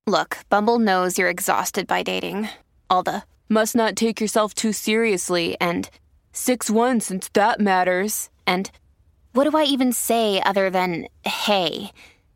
Look, Bumble knows you're exhausted by dating. All the must not take yourself too seriously and 6'1" since that matters. And what do I even say other than hey?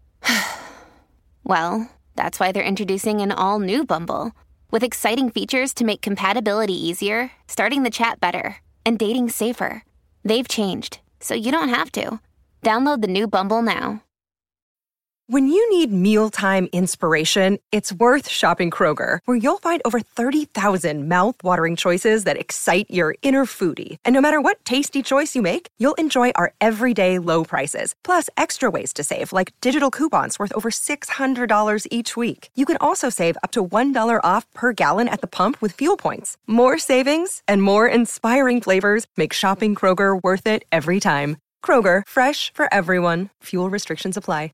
Well, that's why they're introducing an all-new Bumble with exciting features to make compatibility easier, starting the chat better, and dating safer. They've changed, so you don't have to. Download the new Bumble now. When you need mealtime inspiration, it's worth shopping Kroger, where you'll find over 30,000 mouth-watering choices that excite your inner foodie. And no matter what tasty choice you make, you'll enjoy our everyday low prices, plus extra ways to save, like digital coupons worth over $600 each week. You can also save up to $1 off per gallon at the pump with fuel points. More savings and more inspiring flavors make shopping Kroger worth it every time. Kroger, fresh for everyone. Fuel restrictions apply.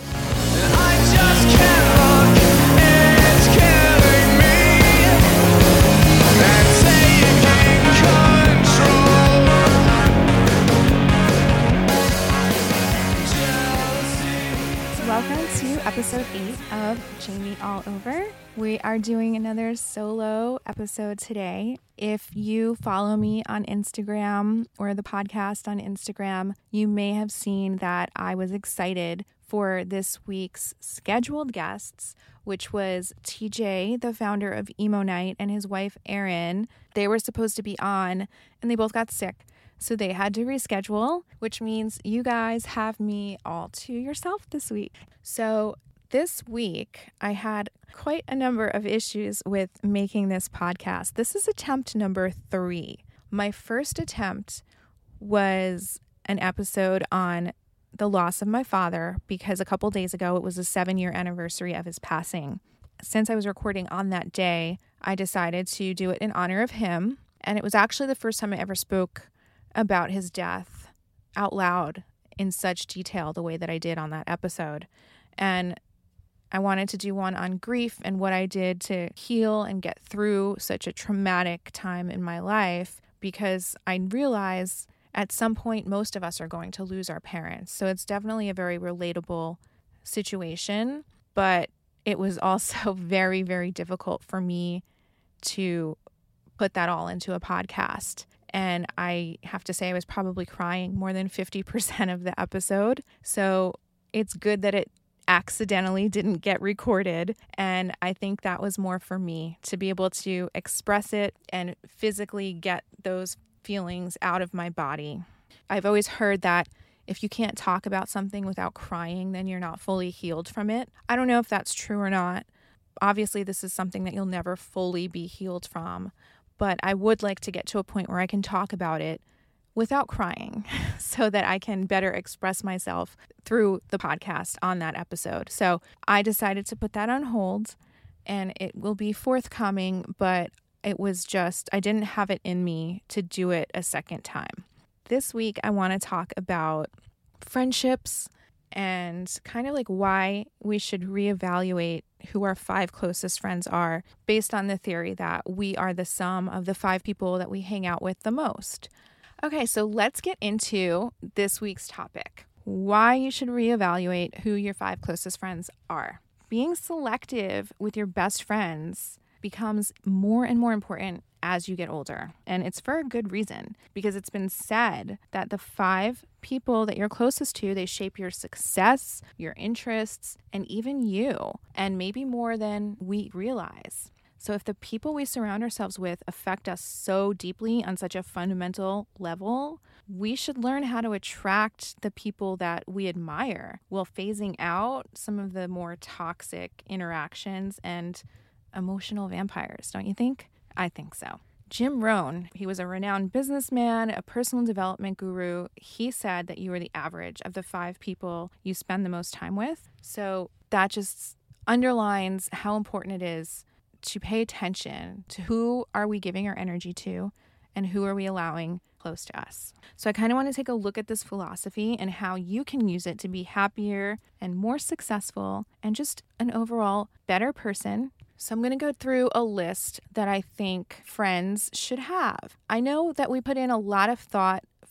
Welcome to episode 8 of Jamie All Over. We are doing another solo episode today. If you follow me on Instagram or the podcast on Instagram, you may have seen that I was excited for this week's scheduled guests, which was TJ, the founder of Emo Night, and his wife, Erin. They were supposed to be on, and they both got sick. So they had to reschedule, which means you guys have me all to yourself this week. So this week, I had quite a number of issues with making this podcast. This is attempt number 3. My first attempt was an episode on the loss of my father, because a couple days ago, it was the 7-year anniversary of his passing. Since I was recording on that day, I decided to do it in honor of him. And it was actually the first time I ever spoke about his death out loud in such detail the way that I did on that episode. And I wanted to do one on grief and what I did to heal and get through such a traumatic time in my life, because I realize at some point most of us are going to lose our parents. So it's definitely a very relatable situation, but it was also very, very difficult for me to put that all into a podcast. And I have to say I was probably crying more than 50% of the episode. So it's good that it accidentally didn't get recorded. And I think that was more for me to be able to express it and physically get those feelings out of my body. I've always heard that if you can't talk about something without crying, then you're not fully healed from it. I don't know if that's true or not. Obviously, this is something that you'll never fully be healed from. But I would like to get to a point where I can talk about it without crying so that I can better express myself through the podcast on that episode. So I decided to put that on hold, and it will be forthcoming, but it was just, I didn't have it in me to do it a second time. This week, I want to talk about friendships and kind of like why we should reevaluate who our 5 closest friends are based on the theory that we are the sum of the 5 people that we hang out with the most. Okay, so let's get into this week's topic. Why you should reevaluate who your 5 closest friends are. Being selective with your best friends becomes more and more important as you get older. And it's for a good reason, because it's been said that the 5 people that you're closest to, they shape your success, your interests, and even you, and maybe more than we realize. So if the people we surround ourselves with affect us so deeply on such a fundamental level, we should learn how to attract the people that we admire while phasing out some of the more toxic interactions and emotional vampires, don't you think? I think so. Jim Rohn, he was a renowned businessman, a personal development guru. He said that you are the average of the 5 people you spend the most time with. So that just underlines how important it is to pay attention to who are we giving our energy to and who are we allowing close to us. So I kind of want to take a look at this philosophy and how you can use it to be happier and more successful and just an overall better person. So I'm going to go through a list that I think friends should have. I know that we put in a lot of thought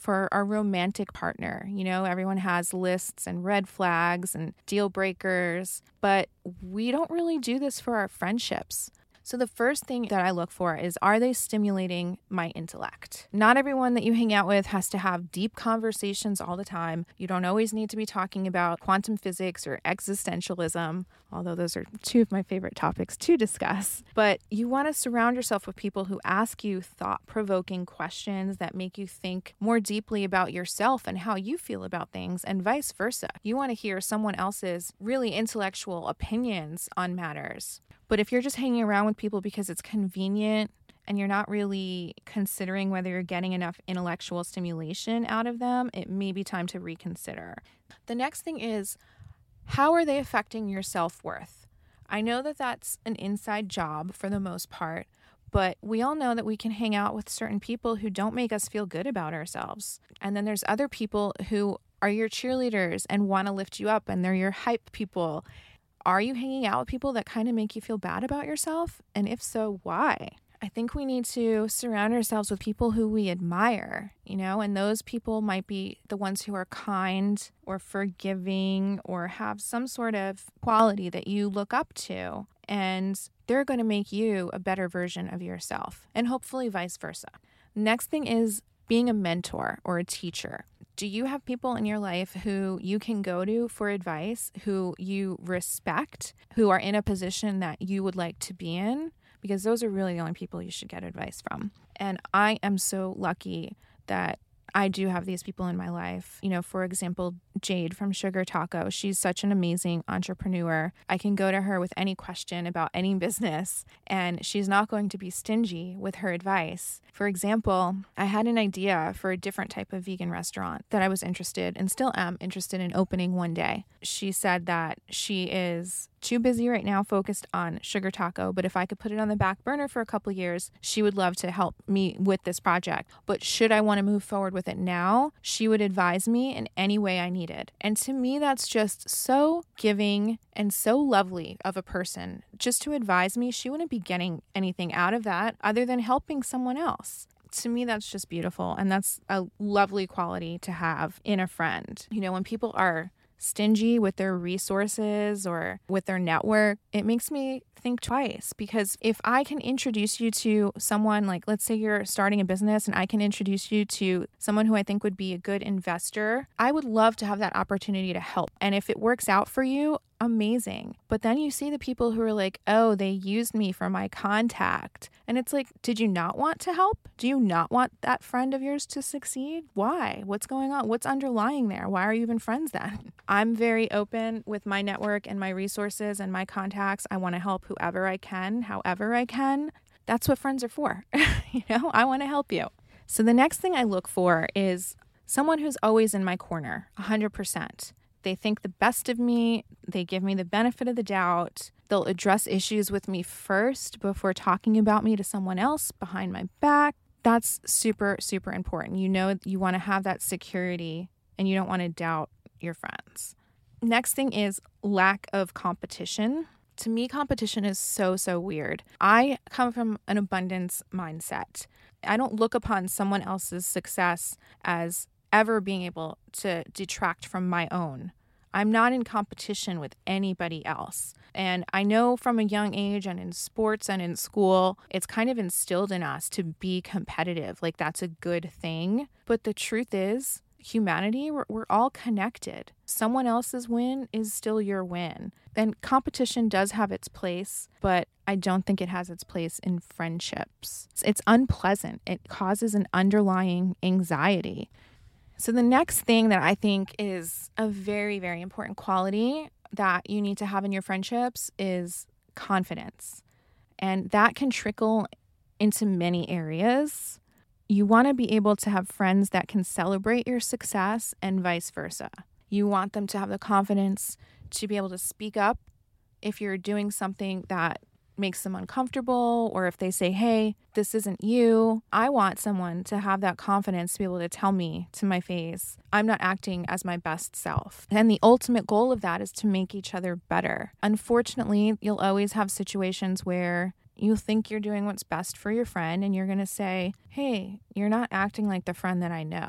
for our romantic partner. You know, everyone has lists and red flags and deal breakers, but we don't really do this for our friendships. So the first thing that I look for is, are they stimulating my intellect? Not everyone that you hang out with has to have deep conversations all the time. You don't always need to be talking about quantum physics or existentialism, although those are two of my favorite topics to discuss. But you want to surround yourself with people who ask you thought-provoking questions that make you think more deeply about yourself and how you feel about things, and vice versa. You want to hear someone else's really intellectual opinions on matters. But if you're just hanging around with people because it's convenient and you're not really considering whether you're getting enough intellectual stimulation out of them, it may be time to reconsider. The next thing is, how are they affecting your self-worth? I know that that's an inside job for the most part, but we all know that we can hang out with certain people who don't make us feel good about ourselves. And then there's other people who are your cheerleaders and want to lift you up, and they're your hype people. Are you hanging out with people that kind of make you feel bad about yourself? And if so, why? I think we need to surround ourselves with people who we admire, you know, and those people might be the ones who are kind or forgiving or have some sort of quality that you look up to, and they're going to make you a better version of yourself, and hopefully vice versa. Next thing is being a mentor or a teacher. Do you have people in your life who you can go to for advice, who you respect, who are in a position that you would like to be in? Because those are really the only people you should get advice from. And I am so lucky that I do have these people in my life. You know, for example, Jade from Sugar Taco. She's such an amazing entrepreneur. I can go to her with any question about any business, and she's not going to be stingy with her advice. For example, I had an idea for a different type of vegan restaurant that I was interested, and still am interested in, opening one day. She said that she is too busy right now focused on Sugar Taco, but if I could put it on the back burner for a couple of years, she would love to help me with this project. But should I want to move forward with it now, she would advise me in any way I needed. And to me, that's just so giving and so lovely of a person just to advise me. She wouldn't be getting anything out of that other than helping someone else. To me, that's just beautiful. And that's a lovely quality to have in a friend. You know, when people are stingy with their resources or with their network, it makes me think twice, because if I can introduce you to someone, like let's say you're starting a business and I can introduce you to someone who I think would be a good investor, I would love to have that opportunity to help. And if it works out for you, amazing. But then you see the people who are like, oh, they used me for my contact. And it's like, did you not want to help? Do you not want that friend of yours to succeed? Why? What's going on? What's underlying there? Why are you even friends then? I'm very open with my network and my resources and my contacts. I want to help whoever I can, however I can. That's what friends are for. You know, I want to help you. So the next thing I look for is someone who's always in my corner, 100%. They think the best of me. They give me the benefit of the doubt. They'll address issues with me first before talking about me to someone else behind my back. That's super, super important. You know, you want to have that security and you don't want to doubt your friends. Next thing is lack of competition. To me, competition is so, so weird. I come from an abundance mindset. I don't look upon someone else's success as ever being able to detract from my own. I'm not in competition with anybody else. And I know from a young age and in sports and in school, it's kind of instilled in us to be competitive. Like that's a good thing. But the truth is, humanity, we're all connected. Someone else's win is still your win. And competition does have its place, but I don't think it has its place in friendships. It's unpleasant. It causes an underlying anxiety. So the next thing that I think is a very, very important quality that you need to have in your friendships is confidence. And that can trickle into many areas. You want to be able to have friends that can celebrate your success and vice versa. You want them to have the confidence to be able to speak up if you're doing something that makes them uncomfortable, or if they say, hey, this isn't you. I want someone to have that confidence to be able to tell me to my face, I'm not acting as my best self. And the ultimate goal of that is to make each other better. Unfortunately, you'll always have situations where you think you're doing what's best for your friend and you're going to say, hey, you're not acting like the friend that I know.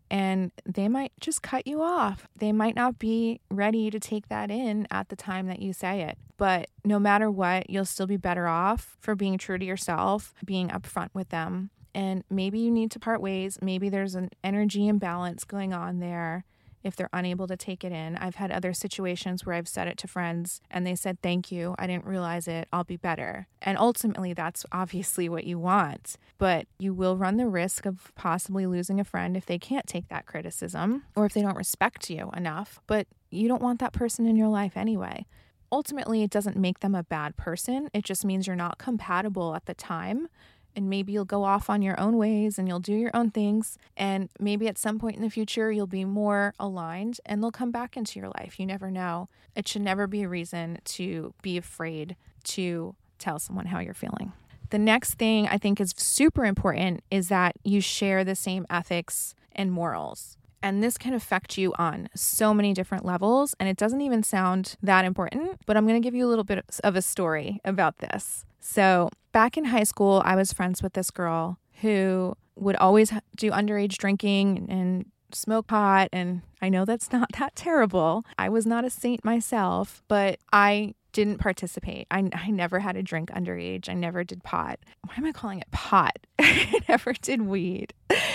and they might just cut you off. They might not be ready to take that in at the time that you say it. But no matter what, you'll still be better off for being true to yourself, being upfront with them. And maybe you need to part ways. Maybe there's an energy imbalance going on there if they're unable to take it in. I've had other situations where I've said it to friends and they said, thank you, I didn't realize it, I'll be better. And ultimately, that's obviously what you want. But you will run the risk of possibly losing a friend if they can't take that criticism or if they don't respect you enough. But you don't want that person in your life anyway. Ultimately, it doesn't make them a bad person. It just means you're not compatible at the time. And maybe you'll go off on your own ways and you'll do your own things. And maybe at some point in the future, you'll be more aligned and they'll come back into your life. You never know. It should never be a reason to be afraid to tell someone how you're feeling. The next thing I think is super important is that you share the same ethics and morals. And this can affect you on so many different levels. And it doesn't even sound that important, but I'm going to give you a little bit of a story about this. So back in high school, I was friends with this girl who would always do underage drinking and smoke pot. And I know that's not that terrible. I was not a saint myself, but I didn't participate. I never had a drink underage. I never did pot. Why am I calling it pot? I never did weed.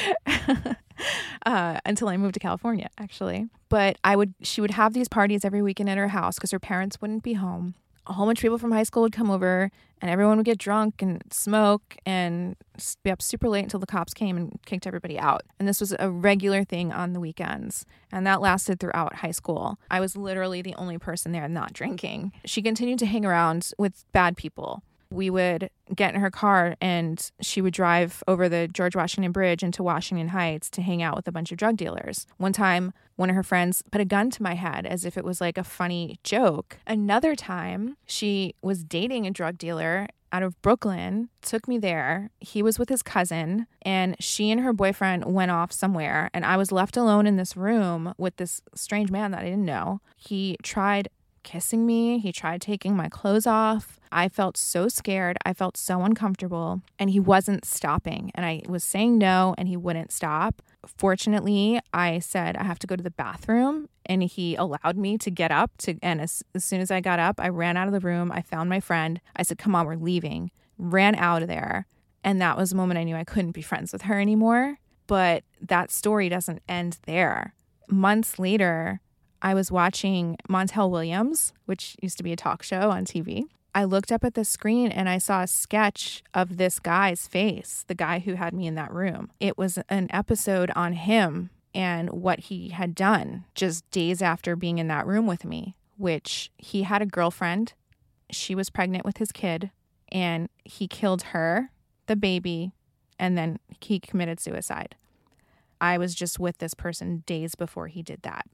Until I moved to California, actually. But she would have these parties every weekend at her house because her parents wouldn't be home. A whole bunch of people from high school would come over and everyone would get drunk and smoke and be up super late until the cops came and kicked everybody out. And this was a regular thing on the weekends. And that lasted throughout high school. I was literally the only person there not drinking. She continued to hang around with bad people. We would get in her car and she would drive over the George Washington Bridge into Washington Heights to hang out with a bunch of drug dealers. One time, one of her friends put a gun to my head as if it was like a funny joke. Another time, she was dating a drug dealer out of Brooklyn, took me there. He was with his cousin and she and her boyfriend went off somewhere and I was left alone in this room with this strange man that I didn't know. He tried kissing me. He tried taking my clothes off. I felt so scared. I felt so uncomfortable and he wasn't stopping. And I was saying no and he wouldn't stop. Fortunately, I said, I have to go to the bathroom and he allowed me to get up and as soon as I got up, I ran out of the room. I found my friend. I said, come on, we're leaving. Ran out of there. And that was the moment I knew I couldn't be friends with her anymore. But that story doesn't end there. Months later, I was watching Montel Williams, which used to be a talk show on TV. I looked up at the screen and I saw a sketch of this guy's face, the guy who had me in that room. It was an episode on him and what he had done just days after being in that room with me, which he had a girlfriend. She was pregnant with his kid and he killed her, the baby, and then he committed suicide. I was just with this person days before he did that.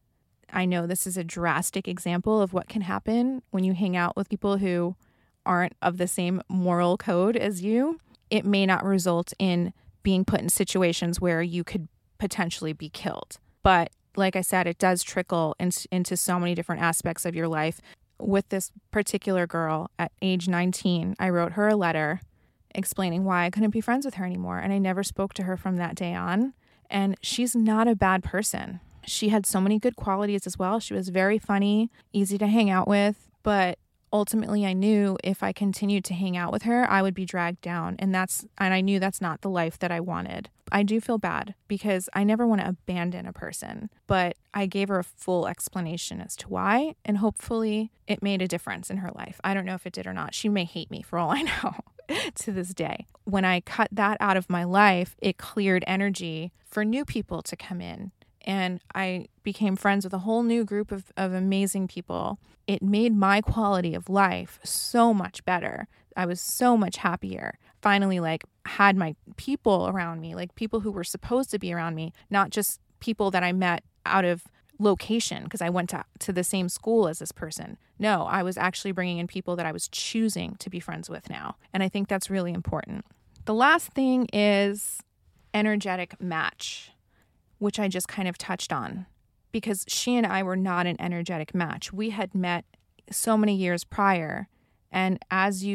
I know this is a drastic example of what can happen when you hang out with people who aren't of the same moral code as you. It may not result in being put in situations where you could potentially be killed. But like I said, it does trickle into so many different aspects of your life. With this particular girl at age 19, I wrote her a letter explaining why I couldn't be friends with her anymore. And I never spoke to her from that day on. And she's not a bad person. She had so many good qualities as well. She was very funny, easy to hang out with, but ultimately I knew if I continued to hang out with her, I would be dragged down. And I knew that's not the life that I wanted. I do feel bad because I never want to abandon a person, but I gave her a full explanation as to why, and hopefully it made a difference in her life. I don't know if it did or not. She may hate me for all I know to this day. When I cut that out of my life, it cleared energy for new people to come in. And I became friends with a whole new group of amazing people. It made my quality of life so much better. I was so much happier. Finally, had my people around me, people who were supposed to be around me, not just people that I met out of location because I went to the same school as this person. No, I was actually bringing in people that I was choosing to be friends with now. And I think that's really important. The last thing is energetic match, which I just kind of touched on, because she and I were not an energetic match. We had met so many years prior, and as you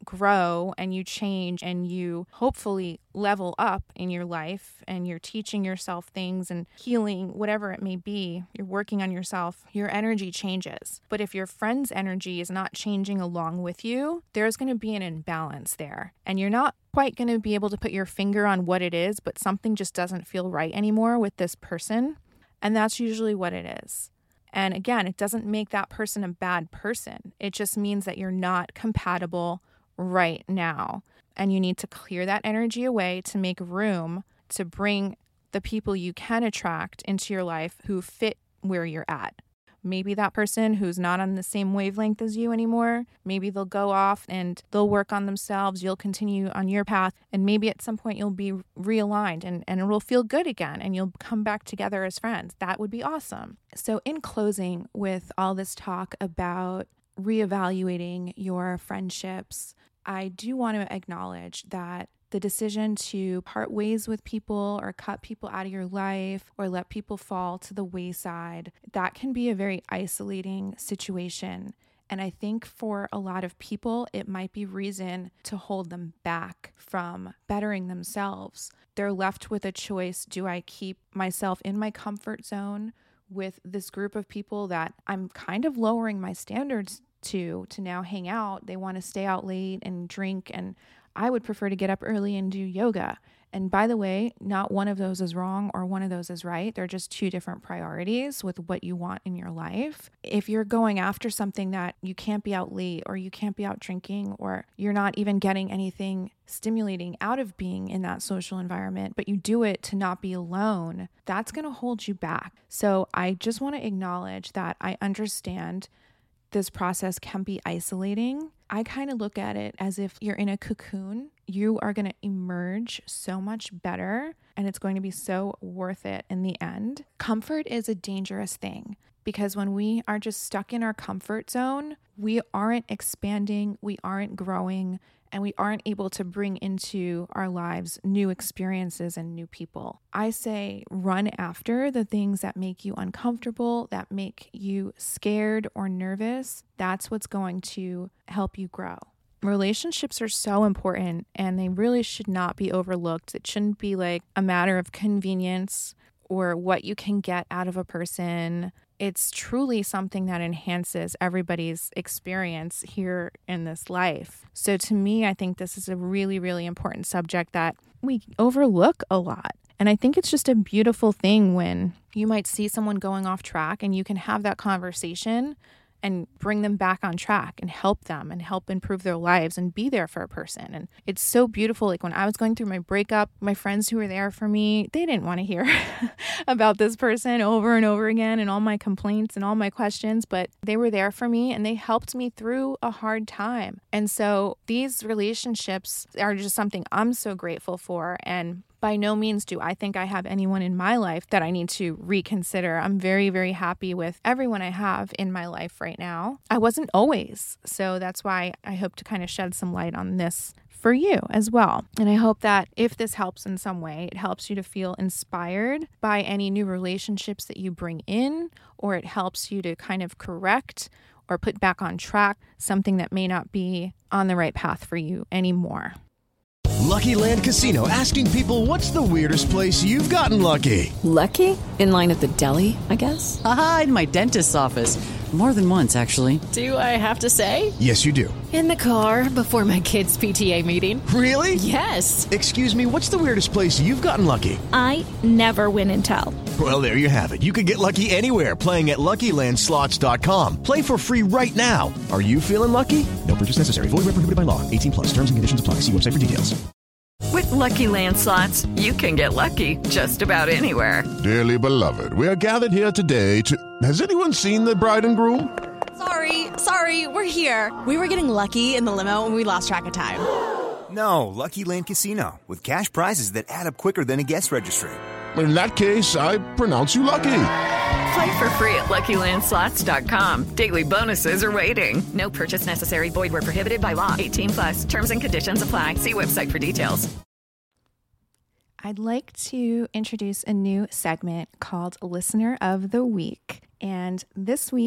grow and you change and you hopefully level up in your life and you're teaching yourself things and healing, whatever it may be, you're working on yourself, your energy changes. But if your friend's energy is not changing along with you, there's going to be an imbalance there. And you're not quite going to be able to put your finger on what it is, but something just doesn't feel right anymore with this person. And that's usually what it is. And again, it doesn't make that person a bad person. It just means that you're not compatible right now. And you need to clear that energy away to make room to bring the people you can attract into your life who fit where you're at. Maybe that person who's not on the same wavelength as you anymore, maybe they'll go off and they'll work on themselves. You'll continue on your path. And maybe at some point you'll be realigned and it will feel good again and you'll come back together as friends. That would be awesome. So in closing, with all this talk about reevaluating your friendships, I do want to acknowledge that the decision to part ways with people or cut people out of your life or let people fall to the wayside, that can be a very isolating situation. And I think for a lot of people, it might be reason to hold them back from bettering themselves. They're left with a choice. Do I keep myself in my comfort zone with this group of people that I'm kind of lowering my standards to now hang out? They want to stay out late and drink, and I would prefer to get up early and do yoga. And by the way, not one of those is wrong or one of those is right. They're just two different priorities with what you want in your life. If you're going after something that you can't be out late or you can't be out drinking or you're not even getting anything stimulating out of being in that social environment, but you do it to not be alone, that's going to hold you back. So I just want to acknowledge that I understand this process can be isolating. I kind of look at it as if you're in a cocoon. You are going to emerge so much better, and it's going to be so worth it in the end. Comfort is a dangerous thing because when we are just stuck in our comfort zone, we aren't expanding, we aren't growing, and we aren't able to bring into our lives new experiences and new people. I say run after the things that make you uncomfortable, that make you scared or nervous. That's what's going to help you grow. Relationships are so important and they really should not be overlooked. It shouldn't be like a matter of convenience or what you can get out of a person. It's truly something that enhances everybody's experience here in this life. So to me, I think this is a really, really important subject that we overlook a lot. And I think it's just a beautiful thing when you might see someone going off track and you can have that conversation and bring them back on track and help them and help improve their lives and be there for a person. And it's so beautiful. Like when I was going through my breakup, my friends who were there for me, they didn't want to hear about this person over and over again and all my complaints and all my questions, but they were there for me and they helped me through a hard time. And so these relationships are just something I'm so grateful for. And by no means do I think I have anyone in my life that I need to reconsider. I'm very, very happy with everyone I have in my life right now. I wasn't always. So that's why I hope to kind of shed some light on this for you as well. And I hope that if this helps in some way, it helps you to feel inspired by any new relationships that you bring in, or it helps you to kind of correct or put back on track something that may not be on the right path for you anymore. Lucky Land Casino, asking people, what's the weirdest place you've gotten lucky? Lucky? In line at the deli, I guess? Aha, in my dentist's office. More than once, actually. Do I have to say? Yes, you do. In the car before my kids' PTA meeting. Really? Yes. Excuse me, what's the weirdest place you've gotten lucky? I never win and tell. Well, there you have it. You can get lucky anywhere, playing at LuckyLandSlots.com. Play for free right now. Are you feeling lucky? No purchase necessary. Void where prohibited by law. 18+. Terms and conditions apply. See website for details. With Lucky Land Slots, you can get lucky just about anywhere. Dearly beloved, we are gathered here today to... Has anyone seen the bride and groom? Sorry, we're here. We were getting lucky in the limo and we lost track of time. No, Lucky Land Casino, with cash prizes that add up quicker than a guest registry. In that case, I pronounce you lucky. Play for free at LuckyLandSlots.com. Daily bonuses are waiting. No purchase necessary. Void where prohibited by law. 18+. Terms and conditions apply. See website for details. I'd like to introduce a new segment called Listener of the Week. And this week,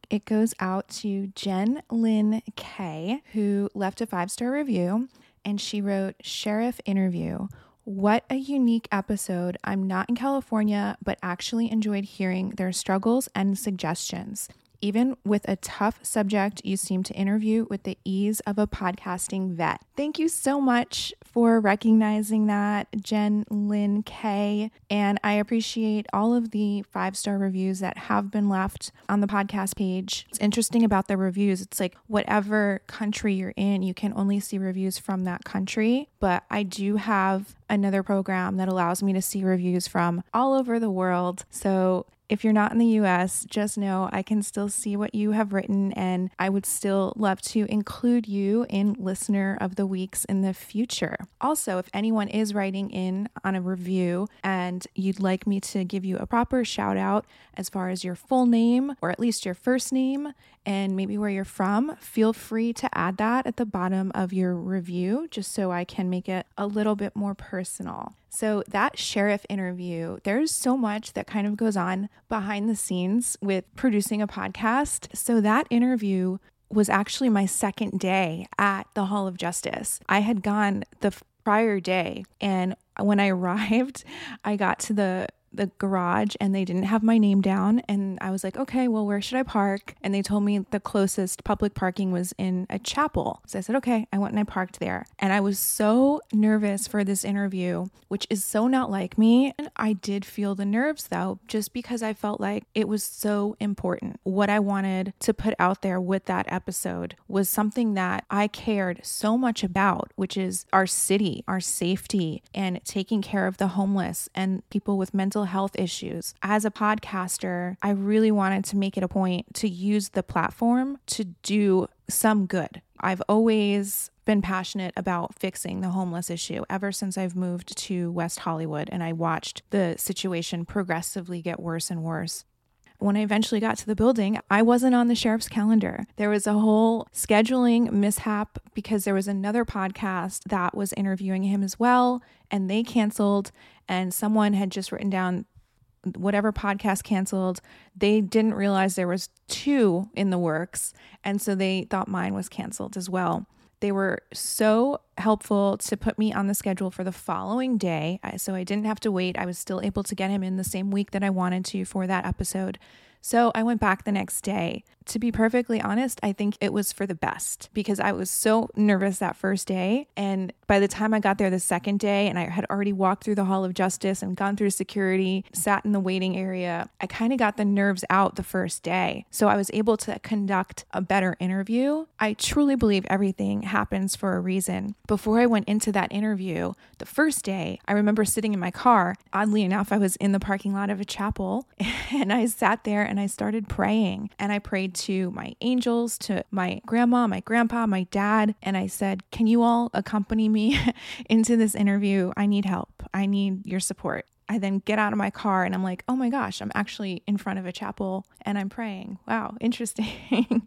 It goes out to Jen Lynn K, who left a 5-star review, and she wrote, "Sheriff interview. What a unique episode. I'm not in California, but actually enjoyed hearing their struggles and suggestions. Even with a tough subject, you seem to interview with the ease of a podcasting vet." Thank you so much for recognizing that, Jen Lynn K. And I appreciate all of the 5-star reviews that have been left on the podcast page. It's interesting about the reviews. It's like whatever country you're in, you can only see reviews from that country. But I do have another program that allows me to see reviews from all over the world. So if you're not in the US, just know I can still see what you have written, and I would still love to include you in Listener of the Weeks in the future. Also, if anyone is writing in on a review and you'd like me to give you a proper shout out as far as your full name, or at least your first name, and maybe where you're from, feel free to add that at the bottom of your review, just so I can make it a little bit more personal. So that sheriff interview, there's so much that kind of goes on behind the scenes with producing a podcast. So that interview was actually my second day at the Hall of Justice. I had gone the prior day, and when I arrived, I got to the garage and they didn't have my name down, and I was like, okay, well, where should I park? And they told me the closest public parking was in a chapel. So I said, okay. I went and I parked there, and I was so nervous for this interview, which is so not like me. And I did feel the nerves though, just because I felt like it was so important. What I wanted to put out there with that episode was something that I cared so much about, which is our city, our safety, and taking care of the homeless and people with mental health issues. As a podcaster, I really wanted to make it a point to use the platform to do some good. I've always been passionate about fixing the homeless issue ever since I've moved to West Hollywood, and I watched the situation progressively get worse and worse. When I eventually got to the building, I wasn't on the sheriff's calendar. There was a whole scheduling mishap because there was another podcast that was interviewing him as well, and they canceled, and someone had just written down whatever podcast canceled. They didn't realize there was 2 in the works, and so they thought mine was canceled as well. They were so helpful to put me on the schedule for the following day, so I didn't have to wait. I was still able to get him in the same week that I wanted to for that episode. So I went back the next day. To be perfectly honest, I think it was for the best because I was so nervous that first day. And by the time I got there the second day and I had already walked through the Hall of Justice and gone through security, sat in the waiting area, I kind of got the nerves out the first day. So I was able to conduct a better interview. I truly believe everything happens for a reason. Before I went into that interview, the first day, I remember sitting in my car. Oddly enough, I was in the parking lot of a chapel and I sat there and I started praying, and I prayed to my angels, to my grandma, my grandpa, my dad, and I said, can you all accompany me into this interview? I need help. I need your support. I then get out of my car and I'm like, oh my gosh, I'm actually in front of a chapel and I'm praying. Wow, interesting.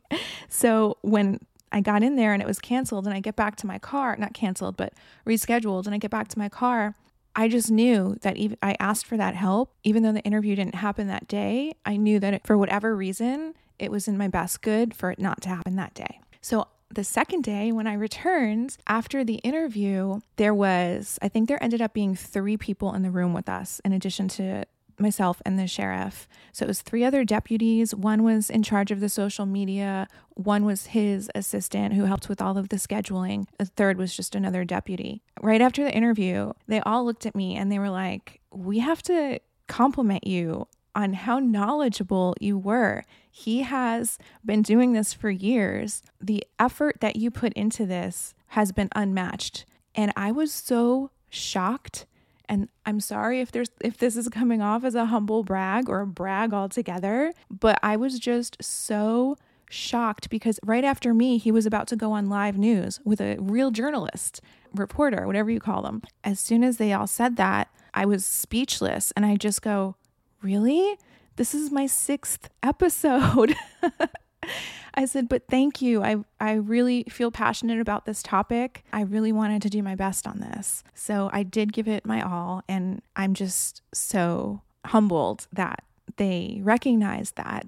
So when I got in there and it was canceled and I get back to my car, not canceled, but rescheduled, and I get back to my car, I just knew that even I asked for that help, even though the interview didn't happen that day. I knew that for whatever reason, it was in my best good for it not to happen that day. So the second day when I returned after the interview, I think there ended up being 3 people in the room with us in addition to myself and the sheriff. So it was 3 other deputies. One was in charge of the social media. One was his assistant who helped with all of the scheduling. A third was just another deputy. Right after the interview, they all looked at me and they were like, we have to compliment you on how knowledgeable you were. He has been doing this for years. The effort that you put into this has been unmatched. And I was so shocked. And I'm sorry if this is coming off as a humble brag or a brag altogether, but I was just so shocked because right after me, he was about to go on live news with a real journalist, reporter, whatever you call them. As soon as they all said that, I was speechless, and I just go, really? This is my 6th episode. I said, but thank you. I really feel passionate about this topic. I really wanted to do my best on this. So I did give it my all. And I'm just so humbled that they recognized that.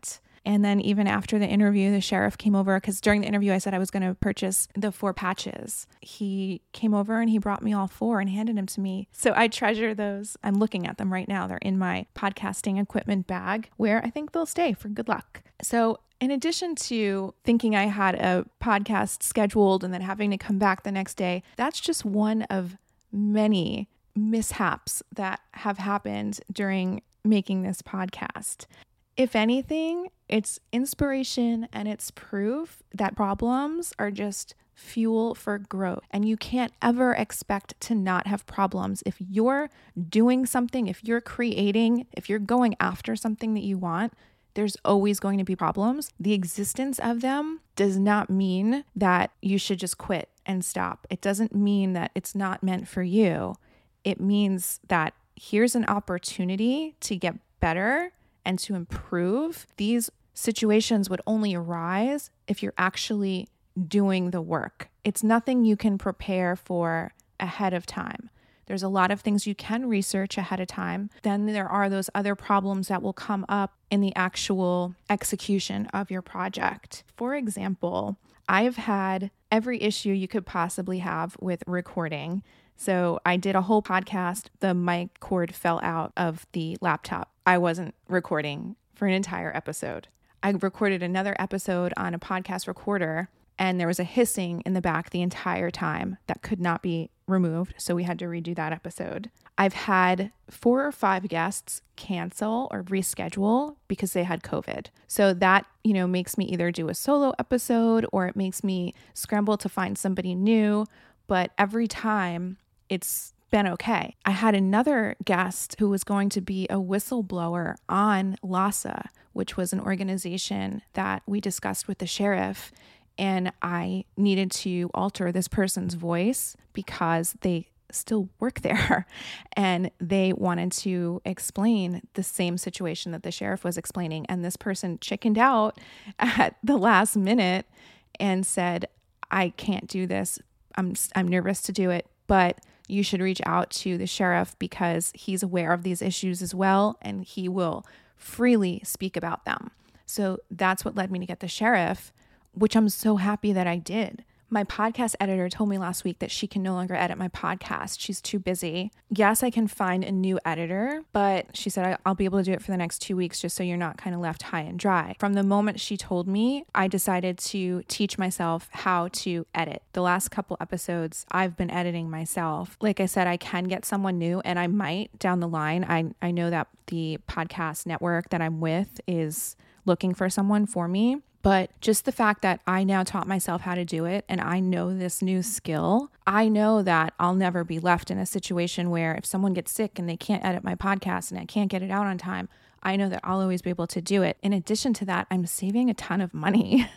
And then even after the interview, the sheriff came over, because during the interview I said I was going to purchase the 4 patches. He came over and he brought me all 4 and handed them to me. So I treasure those. I'm looking at them right now. They're in my podcasting equipment bag, where I think they'll stay for good luck. So in addition to thinking I had a podcast scheduled and then having to come back the next day, that's just one of many mishaps that have happened during making this podcast. If anything, it's inspiration and it's proof that problems are just fuel for growth. And you can't ever expect to not have problems. If you're doing something, if you're creating, if you're going after something that you want, there's always going to be problems. The existence of them does not mean that you should just quit and stop. It doesn't mean that it's not meant for you. It means that here's an opportunity to get better and to improve. These situations would only arise if you're actually doing the work. It's nothing you can prepare for ahead of time. There's a lot of things you can research ahead of time. Then there are those other problems that will come up in the actual execution of your project. For example, I've had every issue you could possibly have with recording. So I did a whole podcast. The mic cord fell out of the laptop. I wasn't recording for an entire episode. I recorded another episode on a podcast recorder, and there was a hissing in the back the entire time that could not be removed. So we had to redo that episode. I've had 4 or 5 guests cancel or reschedule because they had COVID. So that, makes me either do a solo episode or it makes me scramble to find somebody new. But every time it's been okay. I had another guest who was going to be a whistleblower on LASA, which was an organization that we discussed with the sheriff. And I needed to alter this person's voice because they still work there. And they wanted to explain the same situation that the sheriff was explaining. And this person chickened out at the last minute and said, I can't do this. I'm nervous to do it, but you should reach out to the sheriff because he's aware of these issues as well, and he will freely speak about them. So that's what led me to get the sheriff, which I'm so happy that I did. My podcast editor told me last week that she can no longer edit my podcast. She's too busy. Yes, I can find a new editor, but she said I'll be able to do it for the next 2 weeks just so you're not kind of left high and dry. From the moment she told me, I decided to teach myself how to edit. The last couple episodes, I've been editing myself. Like I said, I can get someone new, and I might down the line. I know that the podcast network that I'm with is looking for someone for me. But just the fact that I now taught myself how to do it and I know this new skill, I know that I'll never be left in a situation where if someone gets sick and they can't edit my podcast and I can't get it out on time, I know that I'll always be able to do it. In addition to that, I'm saving a ton of money.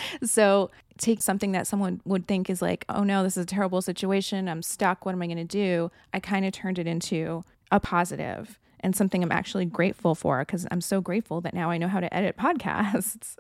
So take something that someone would think is like, oh no, this is a terrible situation. I'm stuck. What am I going to do? I kind of turned it into a positive and something I'm actually grateful for because I'm so grateful that now I know how to edit podcasts.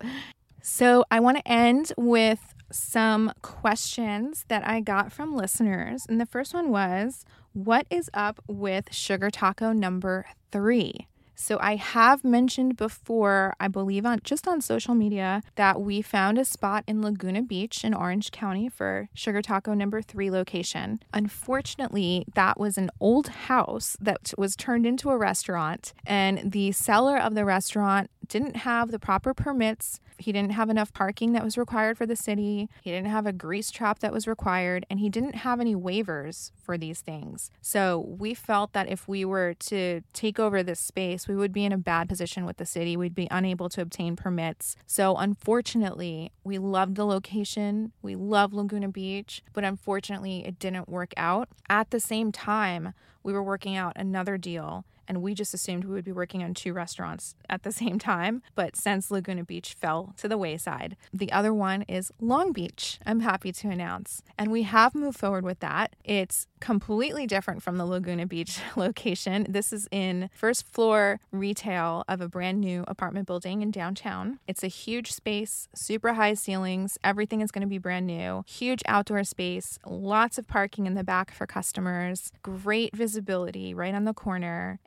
So I want to end with some questions that I got from listeners. And the first one was, what is up with Sugar Taco number 3? So I have mentioned before, I believe on social media, that we found a spot in Laguna Beach in Orange County for Sugar Taco number 3 location. Unfortunately, that was an old house that was turned into a restaurant, and the seller of the restaurant didn't have the proper permits. He didn't have enough parking that was required for the city. He didn't have a grease trap that was required, and he didn't have any waivers for these things. So we felt that if we were to take over this space, we would be in a bad position with the city. We'd be unable to obtain permits. So unfortunately, we loved the location. We love Laguna Beach, but unfortunately, it didn't work out. At the same time, we were working out another deal, and we just assumed we would be working on 2 restaurants at the same time. But since Laguna Beach fell to the wayside, the other one is Long Beach, I'm happy to announce. And we have moved forward with that. It's completely different from the Laguna Beach location. This is in first floor retail of a brand new apartment building in downtown. It's a huge space, super high ceilings. Everything is going to be brand new. Huge outdoor space, lots of parking in the back for customers, great visibility right on the corner.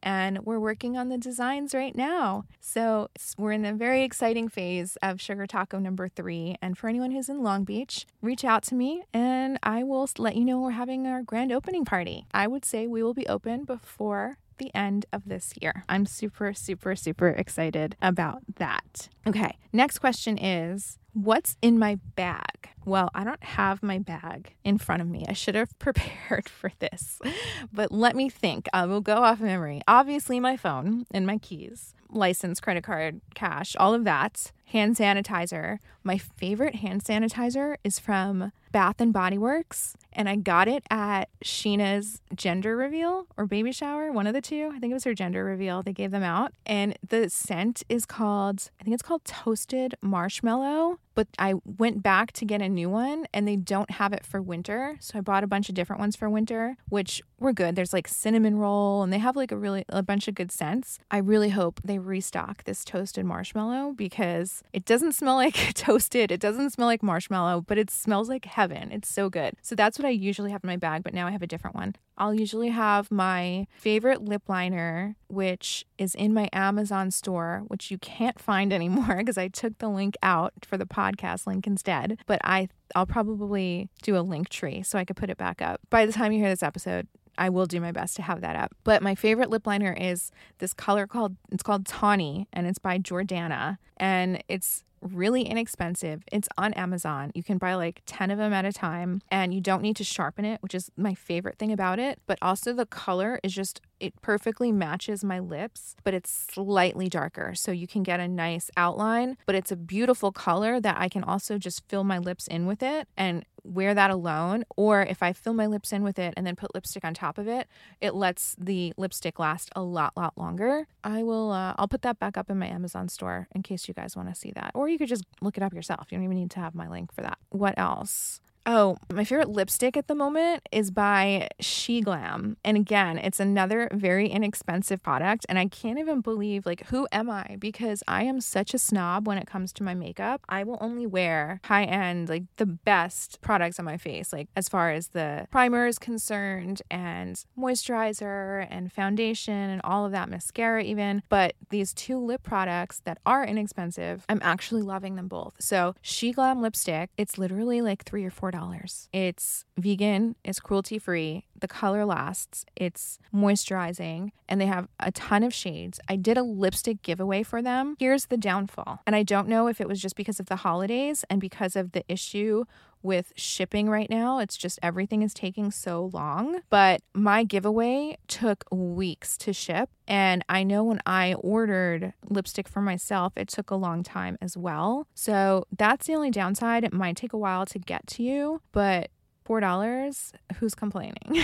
and we're working on the designs right now. So we're in a very exciting phase of Sugar Taco number 3. And for anyone who's in Long Beach, reach out to me and I will let you know we're having our grand opening party. I would say we will be open before the end of this year. I'm super, super, super excited about that. Okay, next question is, what's in my bag? Well, I don't have my bag in front of me. I should have prepared for this, but let me think. I will go off memory. Obviously, my phone and my keys, license, credit card, cash, all of that. Hand sanitizer. My favorite hand sanitizer is from Bath & Body Works, and I got it at Sheena's gender reveal or baby shower, one of the two. I think it was her gender reveal. They gave them out, and the scent is called, I think it's called Toasted Marshmallow, but I went back to get a new one, and they don't have it for winter, so I bought a bunch of different ones for winter, which were good. There's like cinnamon roll, and they have like a bunch of good scents. I really hope they restock this Toasted Marshmallow because it doesn't smell like toasted. It doesn't smell like marshmallow, but it smells like heaven. It's so good. So that's what I usually have in my bag, but now I have a different one. I'll usually have my favorite lip liner, which is in my Amazon store, which you can't find anymore because I took the link out for the podcast link instead. But I'll probably do a link tree so I could put it back up. By the time you hear this episode, I will do my best to have that up. But my favorite lip liner is this color called Tawny, and it's by Jordana. And it's really inexpensive. It's on Amazon. You can buy like 10 of them at a time, and you don't need to sharpen it, which is my favorite thing about it. But also the color is just, it perfectly matches my lips, but it's slightly darker. So you can get a nice outline, but it's a beautiful color that I can also just fill my lips in with it and wear that alone. Or if I fill my lips in with it and then put lipstick on top of it, it lets the lipstick last a lot longer. I'll put that back up in my Amazon store in case you guys want to see that. Or you could just look it up yourself. You don't even need to have my link for that. What else? Oh, my favorite lipstick at the moment is by SheGlam. And again, it's another very inexpensive product. And I can't even believe, like, who am I? Because I am such a snob when it comes to my makeup. I will only wear high-end, like, the best products on my face, like, as far as the primer is concerned and moisturizer and foundation and all of that, mascara even. But these two lip products that are inexpensive, I'm actually loving them both. So SheGlam lipstick, it's literally like $3 or $4. It's vegan, it's cruelty-free, the color lasts, it's moisturizing, and they have a ton of shades. I did a lipstick giveaway for them. Here's the downfall. And I don't know if it was just because of the holidays and because of the issue with shipping right now. It's just everything is taking so long. But my giveaway took weeks to ship. And I know when I ordered lipstick for myself, it took a long time as well. So that's the only downside. It might take a while to get to you, but $4, who's complaining?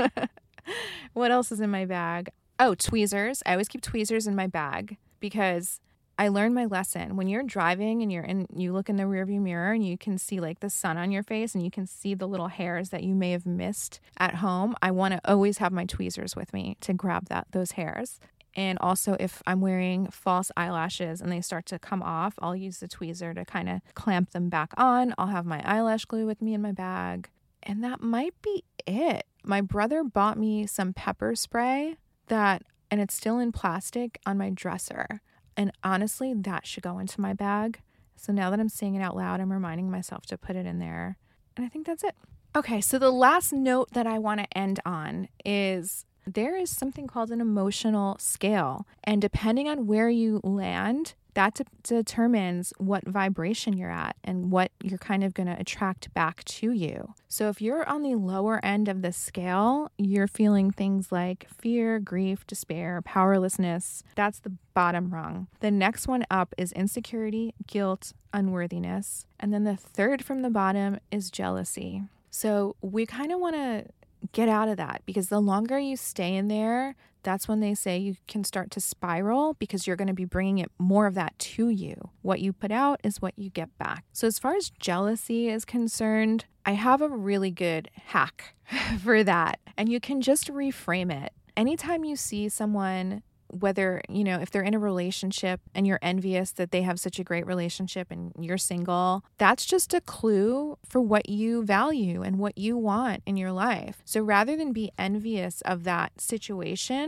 What else is in my bag? Oh, tweezers. I always keep tweezers in my bag because I learned my lesson. When you're driving and you look in the rearview mirror and you can see like the sun on your face and you can see the little hairs that you may have missed at home, I want to always have my tweezers with me to grab those hairs. And also if I'm wearing false eyelashes and they start to come off, I'll use the tweezer to kind of clamp them back on. I'll have my eyelash glue with me in my bag. And that might be it. My brother bought me some pepper spray and it's still in plastic on my dresser. And honestly, that should go into my bag. So now that I'm saying it out loud, I'm reminding myself to put it in there. And I think that's it. Okay, so the last note that I want to end on is there is something called an emotional scale. And depending on where you land, that determines what vibration you're at and what you're kind of going to attract back to you. So if you're on the lower end of the scale, you're feeling things like fear, grief, despair, powerlessness. That's the bottom rung. The next one up is insecurity, guilt, unworthiness. And then the third from the bottom is jealousy. So we kind of want to get out of that because the longer you stay in there, that's when they say you can start to spiral because you're going to be bringing it more of that to you. What you put out is what you get back. So as far as jealousy is concerned, I have a really good hack for that. And you can just reframe it. Anytime you see someone, whether, if they're in a relationship and you're envious that they have such a great relationship and you're single, that's just a clue for what you value and what you want in your life. So rather than be envious of that situation,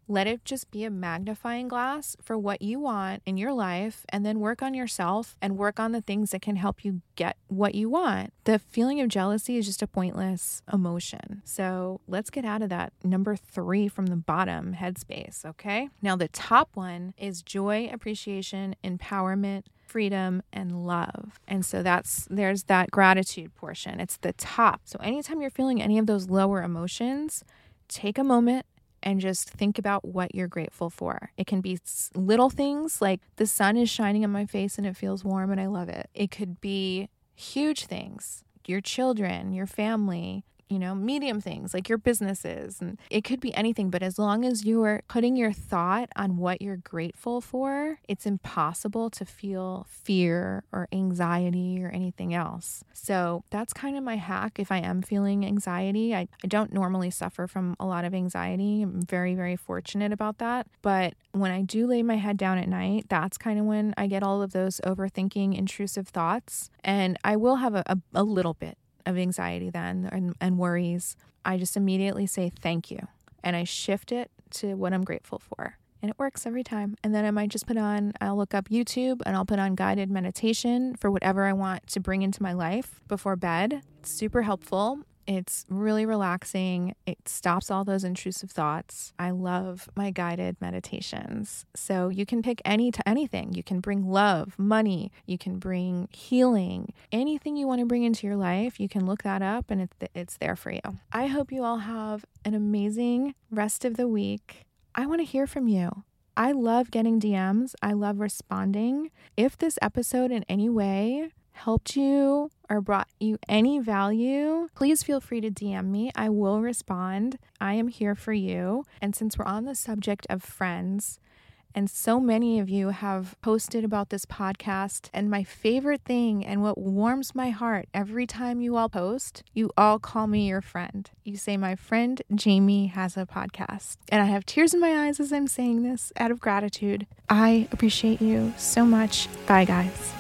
Let it just be a magnifying glass for what you want in your life, and then work on yourself and work on the things that can help you get what you want. The feeling of jealousy is just a pointless emotion. So let's get out of that number 3 from the bottom headspace, okay? Now the top one is joy, appreciation, empowerment, freedom, and love. And so there's that gratitude portion. It's the top. So anytime you're feeling any of those lower emotions, take a moment and just think about what you're grateful for. It can be little things like the sun is shining on my face and it feels warm and I love it. It could be huge things, your children, your family, medium things like your businesses. And it could be anything, but as long as you are putting your thought on what you're grateful for, it's impossible to feel fear or anxiety or anything else. So that's kind of my hack. If I am feeling anxiety, I don't normally suffer from a lot of anxiety. I'm very, very fortunate about that. But when I do lay my head down at night, that's kind of when I get all of those overthinking, intrusive thoughts. And I will have a little bit of anxiety then and worries. I just immediately say thank you and I shift it to what I'm grateful for. And it works every time. And then I might just I'll look up YouTube and I'll put on guided meditation for whatever I want to bring into my life before bed. It's super helpful. It's really relaxing. It stops all those intrusive thoughts. I love my guided meditations. So you can pick anything. You can bring love, money. You can bring healing. Anything you want to bring into your life, you can look that up and it's there for you. I hope you all have an amazing rest of the week. I want to hear from you. I love getting DMs. I love responding. If this episode in any way helped you or brought you any value, please feel free to DM me. I will respond. I am here for you. And since we're on the subject of friends, and so many of you have posted about this podcast, and my favorite thing and what warms my heart every time you all post, you all call me your friend. You say, my friend Jamie has a podcast. And I have tears in my eyes as I'm saying this out of gratitude. I appreciate you so much. Bye, guys.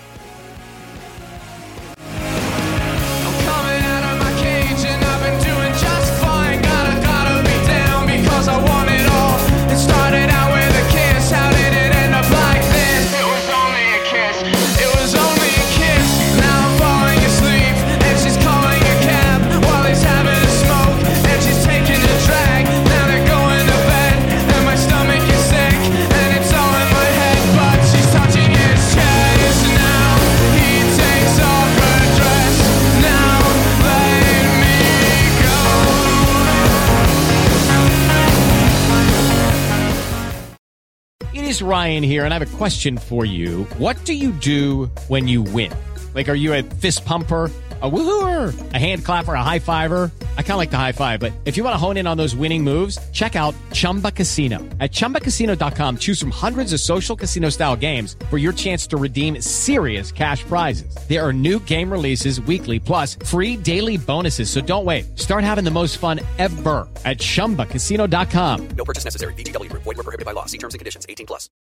I want it all. It started out with a kiss. How did it end up like this? It was only a kiss. It was only a kiss. Now I'm falling asleep and she's calling a cab while he's having a smoke and she's taking a drag. Now they're going to bed and my stomach is sick and it's all in my head, but she's touching his chest. Now he takes off her dress. Now let me go. It is Ryan here, and I have a question for you. What do you do when you win? Like, are you a fist pumper, a woohooer, a hand clapper, a high fiver? I kind of like the high five, but if you want to hone in on those winning moves, check out Chumba Casino. At ChumbaCasino.com, choose from hundreds of social casino-style games for your chance to redeem serious cash prizes. There are new game releases weekly, plus free daily bonuses, so don't wait. Start having the most fun ever at ChumbaCasino.com. No purchase necessary. VGW Group. Void where prohibited by law. See terms and conditions. 18+.